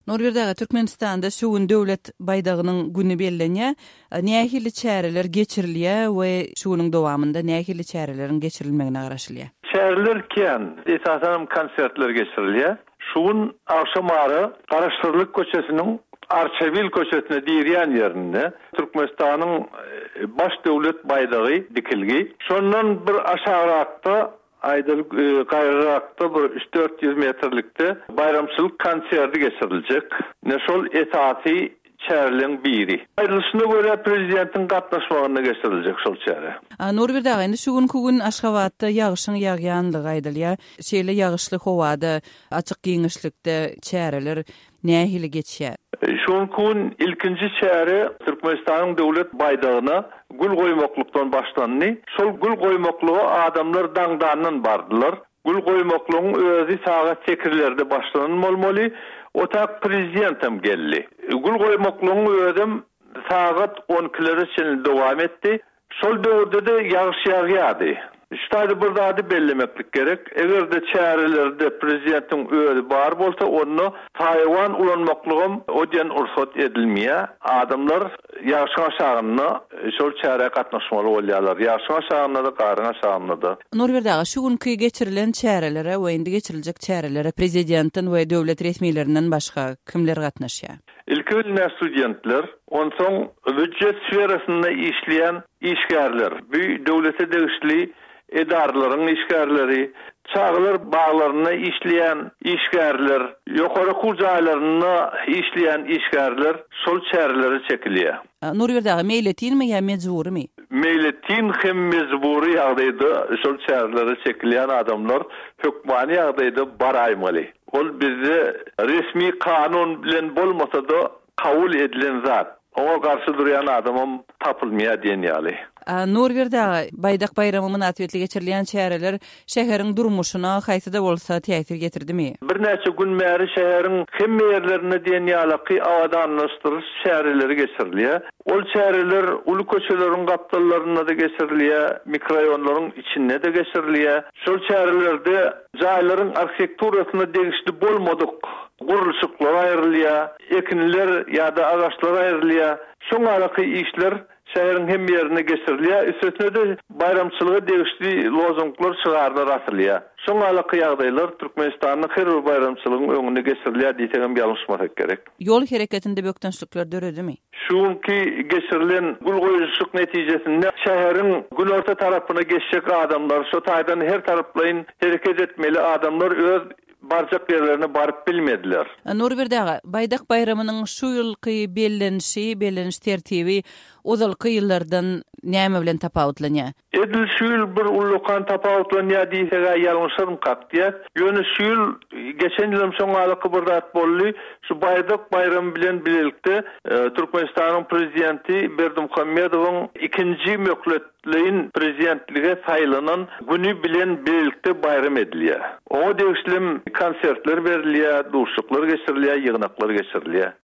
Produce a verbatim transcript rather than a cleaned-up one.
Norwegiýa Türkmenistanda şuun döwlet baýdagynyň güni bellenýär. Nähili çäreler geçirilýär we şunyň dowamında nähili çärelerin geçirilmegine garaşylýar. Çäreler kiýen esasen konsertler geçirilýär. Şuun akşamary Garaşdyrlyk köçesiniň Arçevil köçesine diýýän ýerinde Türkmenistanyň baş döwlet baýdagy dikilgi. Şondan bir aşagrakda Aydal gaýrarakda bir üç dört yüz metrlikde bayramçylyk konserti geçiriljek. Neşol esasy çäreleň biri. Aýrylyşyna görä prezidentiň gatnaşmagyna geçiriljek şol çäre. Norwegiýa indi şu gün kugün Aşgabatda ýagyşyň ýagýandygy aýdylýar. Şeýle ýagyşly howada, açyk giňişlikde çäreler nähili geçýär. Şol gün ilkinji çäre Türkmenistanyň döwlet baýdagyna gül goýmaklykdan başlandy. Şol gül goýmaklygy adamlar daňdandan bardylar. Gül goýmaklygyň özi sagat sekirlerde başlanan bolmaly. Otak prezidentim geldi. Gül goýmaklygyň özüm sagat on ikilere çenli dowam etdi. Şol döwürde de ýagyş ýagýardy. Ştaýdy bir zady bellemeklik gerek. Eger de çärelerde prezidentiň özi bar bolsa, onu taýwan ulanmaklygym odyan ursat edilmeýär. Adamlar ýagyş aşagyny şol çäre gatnaşmaly bolýarlar. Ýagyş aşagyny da garyň aşagyny da. Norwegiýa şu günki geçirilen çärelere we indi geçiriljek çärelere prezidentin we döwlet resmiýetlerinden başga kimler gatnaşýar? İlki bilen studentler, on soň büdjet sferasynda işleýän işgärler, bu döwlete degişli edarlaryň işgärleri, çağlar bağlaryna işleýän işgärler, ýokary kujaýlaryna işleýän işgärler şol çärelere çekilýär. Norwegiýa meýletinmi ýa mejburmy? Meýletin hem mejburi ýagdaýda şol çärelere çekilýän adamlar hökmani ýagdaýda baraýmaly. Ol bizde resmi kanun bilen bolmasa da kabul edilen zat. Oňa garşy durýan adamym tapylmaýar diýenýärli. Norwegiýa baýdak baýramy münasibetli geçirilen çäreler şäheriň durmuşyna haýsy da bolsa täsir getirdimi? Bir näçe gün märi şäheriň hemme ýerlerine diýenýärli awadanlaşdyryş çäreleri geçirilýär. Ol çäreler uly köçeleriň gapdallaryna da geçirilýär, mikroraýonlaryň içinde de geçirilýär. Şol çärelerde jaýlaryň arhitekturasyna degişli bolmadyk gurulşyklar aýrylýar, ekinler ýa-da agaçlar aýrylýar. Şoňa alaky işler şäheriň hem ýerine geçirilýär. Üstüne de bayramçylyga degişli lozunglar çygardylar atylýar. Şoňa alaky ýagdaýlar Türkmenistanyň her bir bayramçylygyň öňüne geçirilýär diýsem ýalňyşmasak gerek. Ýol hereketinde bökdençlikler döredimi? Şuňky geçirilen gül goýuşyk netijesinde şäheriň gün orta tarapyna geçjek adamlar, şo taýdan her taraplaýyn hereket etmeli adamlar öz barjak yerlerine barıp bilmediler. Norwegiýa baýdak bayramynyň şu ýylky bellenişi, belleniş tertibi ozalky ýyllardan näme bilen tapawutlanýar? Edil şu ýyl bir ullukan tapawutlanýar diýsek ýalňyşarym kakdyýar. Ýöne şu ýyl geçen ýylym şoňalyky bir zat boldy. Şu baýdak bayramy bilen bilelikde Türkmenistanyň prezidenti Berdimuhammedowyň ikinji mökletliğin prezidentlige saýlanan güni bilen bilelikde bayram edilýär. O degişlim konsertler berilýär, duşuklar geçirilýär, ýygnaklar geçirilýär.